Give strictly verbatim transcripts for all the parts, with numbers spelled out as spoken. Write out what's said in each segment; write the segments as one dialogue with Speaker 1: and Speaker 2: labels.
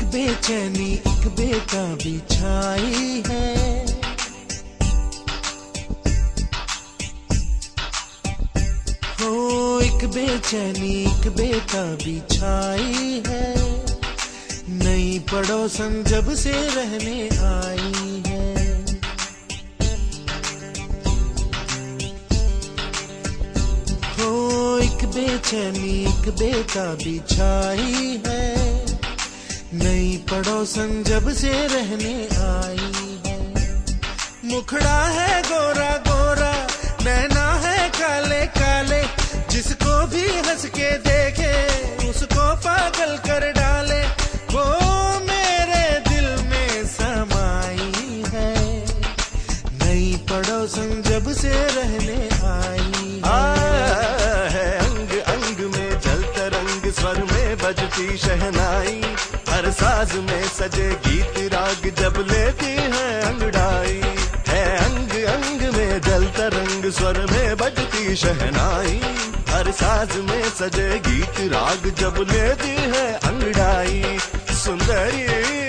Speaker 1: बेचैनी एक बेताबी छाई है, हो एक बेचैनी एक बेताबी छाई है, नई पड़ोसन जब से रहने आई है। हो एक बेचैनी एक बेताबी छाई है, नई पड़ोसन जब से रहने आई है। मुखड़ा है गोरा गोरा, नैना है काले काले, जिसको भी हंस के देखे उसको पागल कर डाले, वो मेरे दिल में समाई है, नई पड़ोसन जब से रहने आई
Speaker 2: है। अंग अंग में जलता रंग, स्वर में बजती शहनाई, हर साज में सजे गीत राग जब लेती है अंगड़ाई। है अंग अंग में जलता रंग, स्वर में बजती शहनाई, हर साज में सजे गीत राग जब लेती है अंगड़ाई। सुंदरी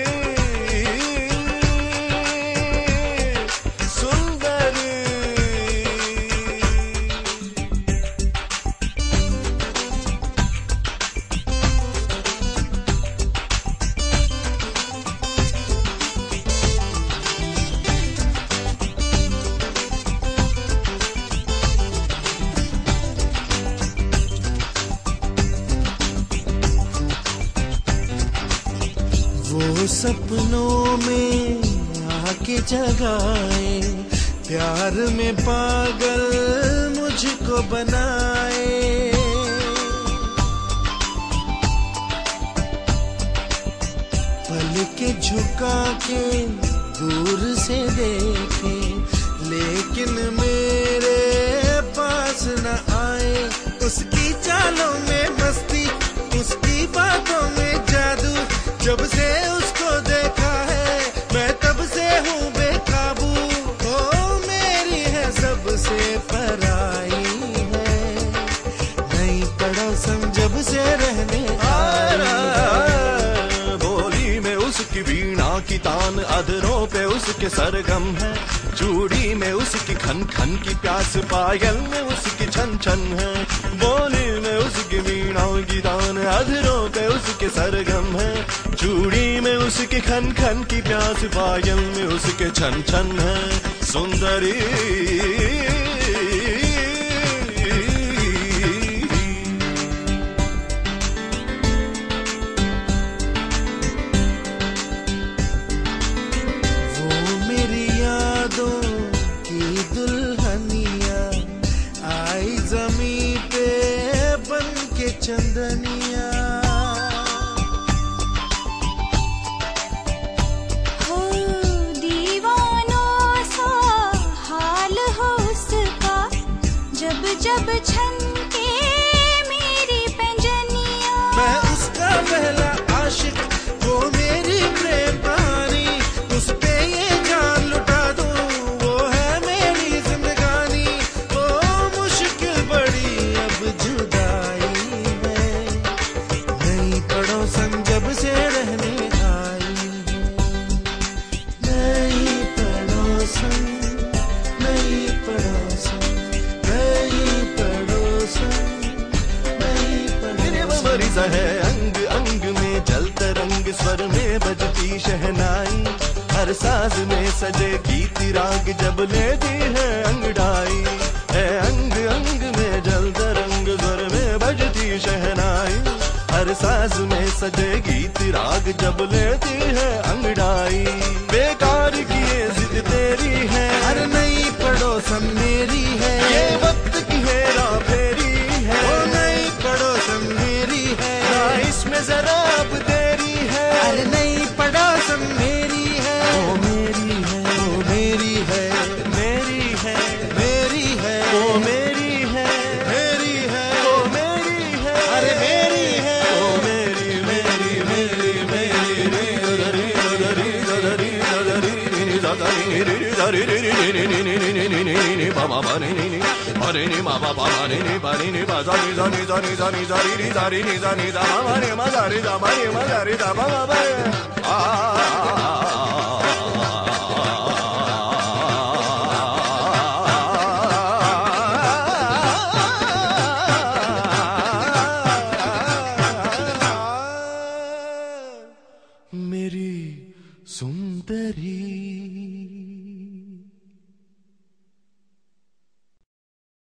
Speaker 1: वो सपनों में आके जगाए, प्यार में पागल मुझको बनाए। पल के झुका के दूर से देखे, लेकिन मेरे पास न आए। उसकी चालों में मस्ती, उसकी बातों में जादू, जब से उसको देखा है मैं तब से हूँ बेकाबू। ओ मेरी है सबसे पराई है, नई पड़ोसन जब से रहने आई है।
Speaker 2: बोली में उसकी वीणा की तान, अधरों पे उसके सरगम है, चूड़ी में उसकी खन खन की प्यास, पायल में उसकी छन छन है। बोली में उसकी वीणा की तान, अधरों पे उसके सरगम है, चूड़ी में उसकी खन खन की प्यास, पायल में उसके छन छन है। सुंदरी
Speaker 1: वो मेरी यादों की दुल्हनिया, आई जमी पे बन के चंदनिया।
Speaker 3: जब छनके मेरी पैंजनिया,
Speaker 1: मैं उसका पहला आशिक, वो मेरी प्रेम कहानी, उस पे ये जान लुटा दूं, वो है मेरी जिंदगानी। वो मुश्किल बड़ी अब जुदाई है, नई पड़ोसन जब से रहने आई है। नई पड़ोसन, नई पड़ोसन,
Speaker 2: है अंग अंग में जलता रंग, स्वर में बजती शहनाई, हर साज में सजे गीत राग जब लेती है अंगड़ाई। है अंग अंग में जलता रंग, स्वर में बजती शहनाई, हर साज में सजे गीत राग जब लेती है अंगड़ाई। बेकार की ये जिद तेरी है,
Speaker 1: हर नई पड़ोसन मेरी है,
Speaker 2: ये वक्त की हेरा फेरी है।
Speaker 1: वो नई पड़ोसन मेरी है,
Speaker 2: ना इसमें जरा अब देरी है।
Speaker 1: अरे नई पड़ोसन मेरी है,
Speaker 2: ओ मेरी है,
Speaker 1: वो मेरी है,
Speaker 2: मेरी है,
Speaker 1: मेरी है,
Speaker 2: ओ मेरी है,
Speaker 1: मेरी है,
Speaker 2: ओ मेरी है,
Speaker 1: अरे मेरी है,
Speaker 2: ओ मेरी मेरी मेरी मेरी मेरी ददरी ददरी ददरी ददरी ददरी ददरी ददरी बाबा बने रे नि मा पा पा रे नि पा रे नि पा सा नि सा नि सा नि सा नि सा रि रि सा रि नि सा नि सा मा रे मा सा रे सा मा रे मा सा रे सा मा मा आ मेरी सुंदरी